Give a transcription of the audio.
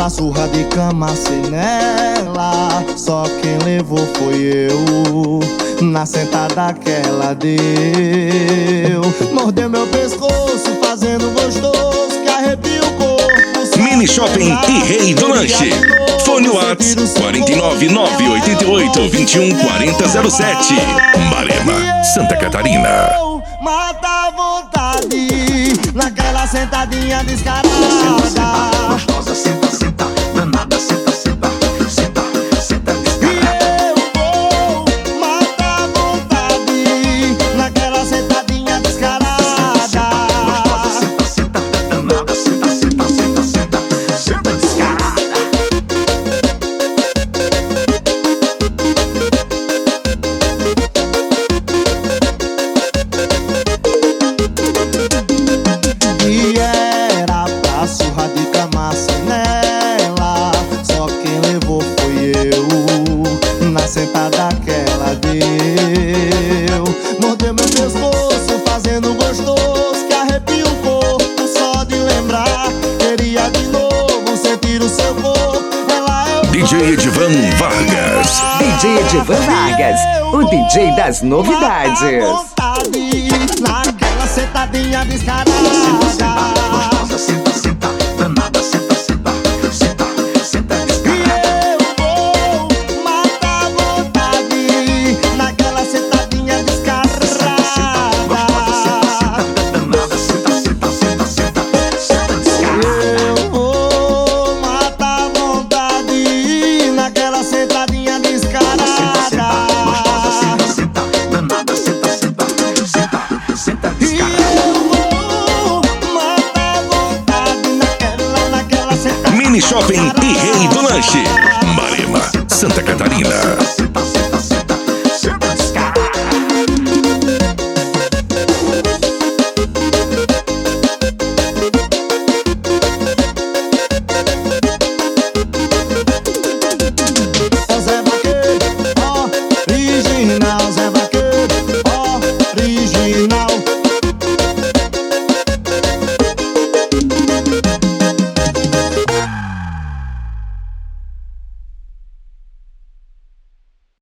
pra surra de cama sem nela. Só quem levou foi eu. Na sentada que ela deu, mordeu meu pescoço, fazendo gostoso que arrepia o corpo. Mini Shopping e Rei do Lanche. Fone Whats 49988214007. Marema, Santa Catarina. Mata a vontade naquela sentadinha descarada. Gostosa, senta, senta, danada, senta, senta, senta, senta, descarada. E eu vou matar a vontade naquela sentadinha descarada. Gostosa, senta, senta, danada, senta, senta, senta, senta, senta, descarada. E era pra surra de cama sem nela. Só quem levou foi eu. Na sentada que ela deu, mordeu meu pescoço, fazendo gostoso que arrepia o corpo. Só de lembrar, queria de novo sentir o seu corpo. Ela é o DJ Edivan Vargas. DJ Edivan Vargas, o DJ das novidades. Naquela sentadinha descarada. Gostosa, senta, senta, danada, senta, senta, senta, senta, descarada. E eu vou matar a vontade naquela sentadinha descarada. Danada, senta, senta, senta, senta, senta, descarada. Eu vou matar a vontade naquela sentadinha descarada. Gostosa, senta, senta, danada, senta, senta, senta, senta, E descarada. eu vou matar a vontade naquela sentadinha. Mini Shopping e Rei do Lanche. Marema, Santa Catarina. Senta, senta,